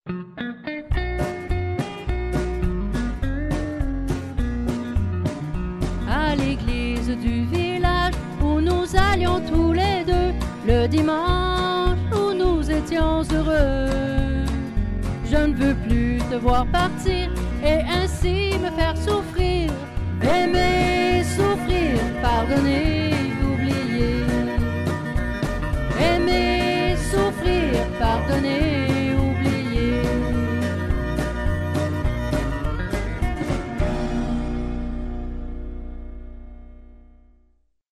À l'église du village où nous allions tous les deux, le dimanche où nous étions heureux. Je ne veux plus te voir partir et ainsi me faire souffrir. Aimer, souffrir, pardonner, oublier. Aimer, souffrir, pardonner.